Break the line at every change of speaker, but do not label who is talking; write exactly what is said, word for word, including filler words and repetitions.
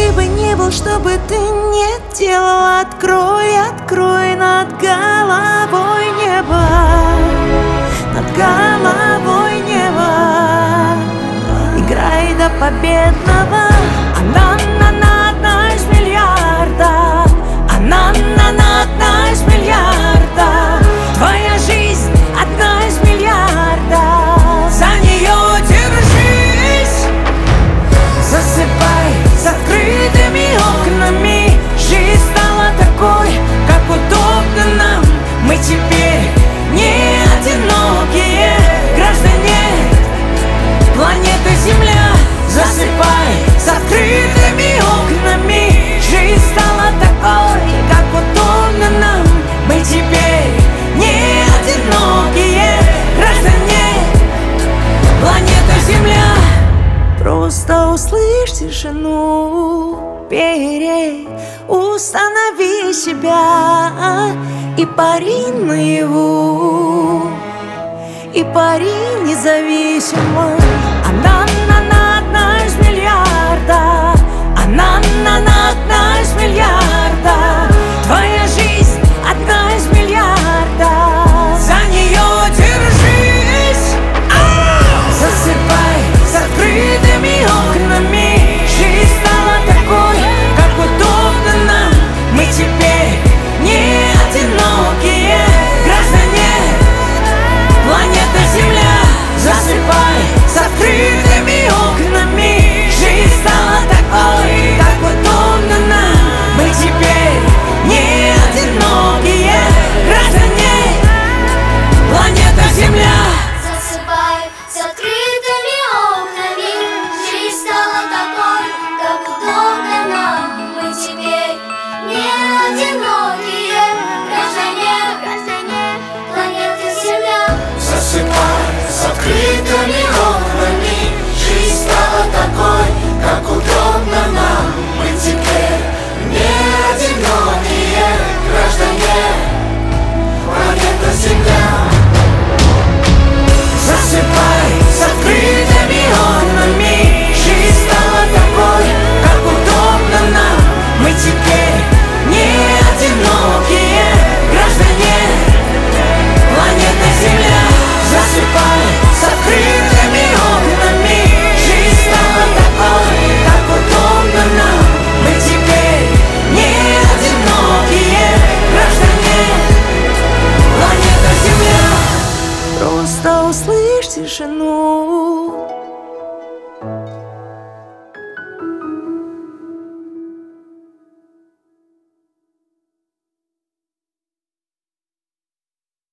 ты бы не был, что бы ты не делал, открой, открой над головой небо, над головой небо. Играй до победного. Она, она одна из миллиарда. Она, она одна из миллиарда. Твоя жизнь одна из миллиарда. За нее держись. Засыпай с открытыми окнами. Жизнь стала такой, как удобно нам. Мы теперь не одинокие граждане планеты Земля. Засыпай с открытыми окнами. Жизнь стала такой, как удобно нам. Мы теперь не одинокие граждане планеты Земля. Просто услышь тишину, перей, установи себя и пари наяву, и пари независимо. Она, она одна из миллиарда. Она, она одна из миллиарда. Твоя жизнь одна из миллиарда. За нее держись. Засыпай с открытыми окнами. Жизнь стала такой, как удобно нам. Мы теперь не одинокие граждане планеты Земля. Засыпай с открытыми окнами. Жизнь стала такой, как удобно нам. Мы теперь не одинокие граждане планеты Земля.
Засыпай с открытыми окнами. Жизнь стала такой, как удобно нам. Мы теперь не одинокие граждане планеты Земля.
Засыпай с открытыми окнами. Жизнь стала такой, как удобно нам. Мы теперь не одинокие граждане планеты Земля.
Засыпай с открытыми окнами. Жизнь стала такой, как удобно нам. Мы теперь не одинокие граждане планеты Земля. Засыпай с открытыми окнами. Жизнь стала такой, как удобно нам. Мы теперь не одинокие граждане планеты Земля. Просто услышь тишину,